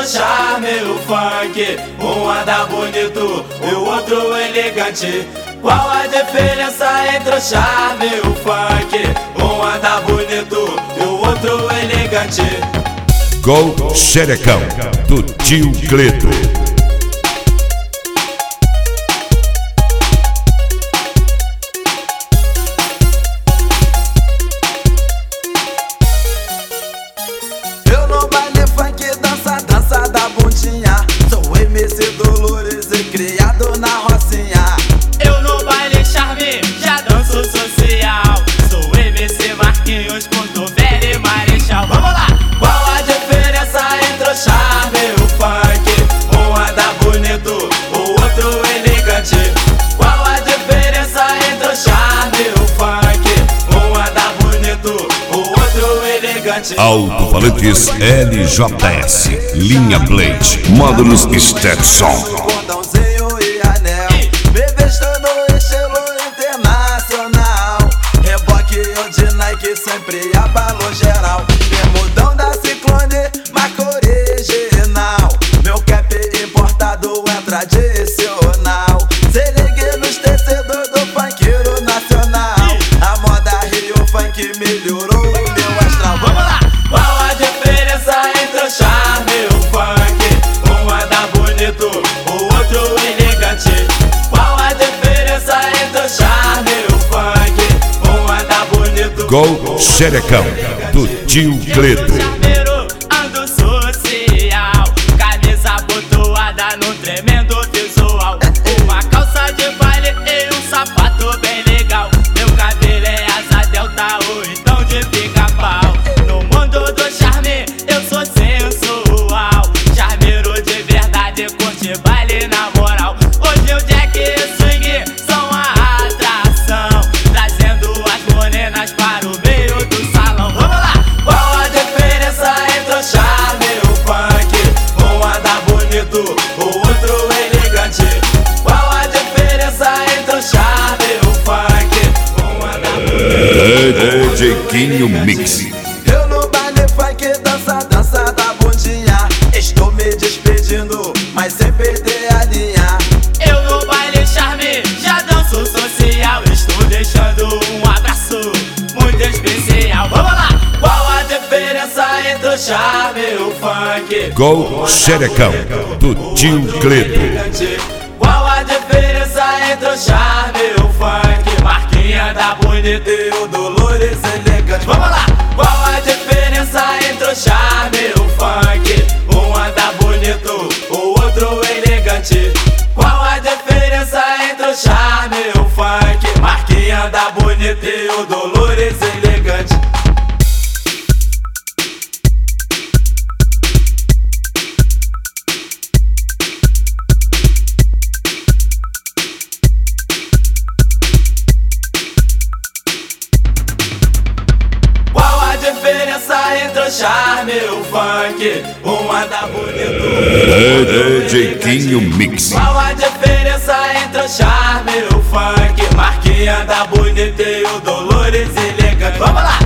o charme e o funk. Um anda bonito e o outro elegante. Qual a diferença entre o charme e o funk? Um anda bonito e o outro elegante. Gol Xerecão, do Tio Cleto. Eu no baile funk dança da bundinha. Sou MC Dolores e criado na Rocinha. Eu no baile charme já danço social. Sou MC Marquinhos, Ponto Velho e Marechal. Vamos lá! Qual a diferença entre o charme e o funk? Um anda bonito, o outro elegante. Qual a diferença entre o charme e o funk? Um anda bonito, o outro elegante. Alto-falantes LJS, linha Blade, módulos Stetson. Cordãozinho e anel, me visto no estilo internacional. Reboque eu de Nike, sempre abalou geral. Bermudão da Ciclone, marca original. Meu cap importado é tradicional. Se ligue nos tecidos do funkeiro nacional. A moda Rio Funk melhorou o meu astral. Vamos lá! Qual a diferença entre o charme e o funk? Um anda bonito, o outro elegante. Qual a diferença entre o charme e o funk? Um anda bonito. Gol Xerecão, do Tio Cleto. Charmeiro, ando social. Camisa abotoada num tremendo visual. Uma calça de baile e um sapato bem legal. Meu cabelo é asa delta ou então de pica-pau. No mundo do charme eu sou sensual. Charmeiro de verdade, curte baile na moral. Hoje o Jack e o swing são a atração, trazendo as morenas para o meio do salão. Vamos lá! Qual a diferença entre o charme e o funk? Um anda bonito, o outro elegante. Qual a diferença entre o charme e o funk? Um anda bonito. DJ Quinho Mix. Eu no baile funk dança da bundinha. Estou me despedindo, mas sem perder a linha. Eu no baile charme já danço social. Estou deixando um abraço muito especial. Vamos lá! Qual a diferença entre o charme e o funk? Gol Xerecão, do Tio Cleto. Qual a diferença entre o charme e o funk? Marquinha da bonita E o Dolores elegante. Vamos lá! Qual a diferença entre o charme e o funk? Um anda bonito, o outro elegante. Qual a diferença entre o charme e o funk? Marquinha da bonita e o Dolores elegante. Qual a diferença entre o charme e o funk? Um anda bonito. DJ Quinho Mix. Qual a diferença entre o charme e o funk? Marquinha da bonita e o Dolores elegante. Vamos lá!